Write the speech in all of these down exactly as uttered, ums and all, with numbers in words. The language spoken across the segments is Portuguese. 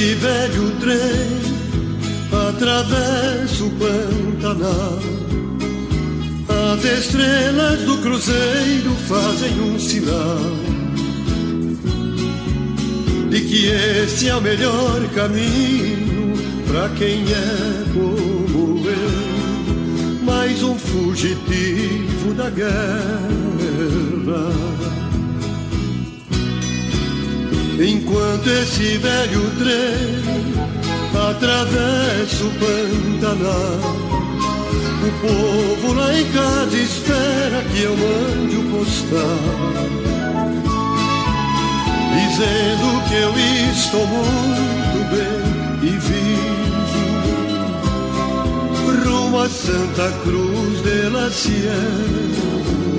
esse velho trem atravesso o Pantanal, as estrelas do cruzeiro fazem um sinal de que esse é o melhor caminho pra quem é como eu, mais um fugitivo da guerra. Enquanto esse velho trem atravessa o Pantanal, o povo lá em casa espera que eu mande o postal, dizendo que eu estou muito bem e vivo rumo a Santa Cruz de la Sierra.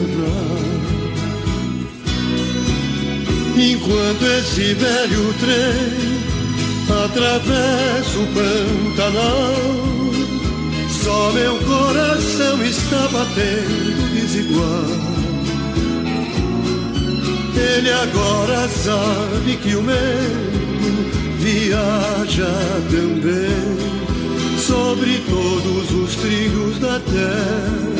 Enquanto esse velho trem atravessa o Pantanal, só meu coração está batendo desigual. Ele agora sabe que o medo viaja também sobre todos os trilhos da terra.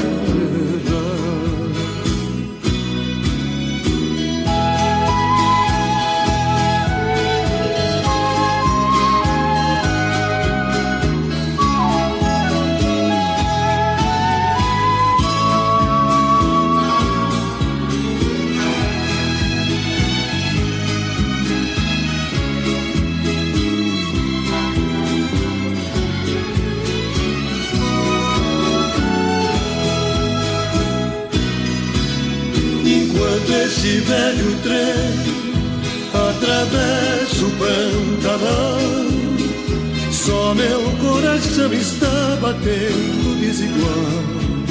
Esse velho trem atravessa o Pantanal, só meu coração está batendo desigual.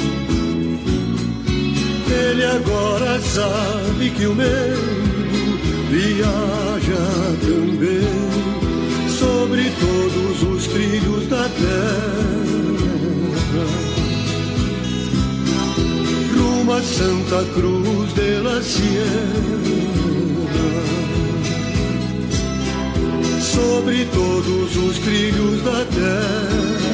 Ele agora sabe que o medo viaja também sobre todos os trilhos da terra, rumo a Santa Cruz de la Sierra. Sobre todos os trilhos da terra,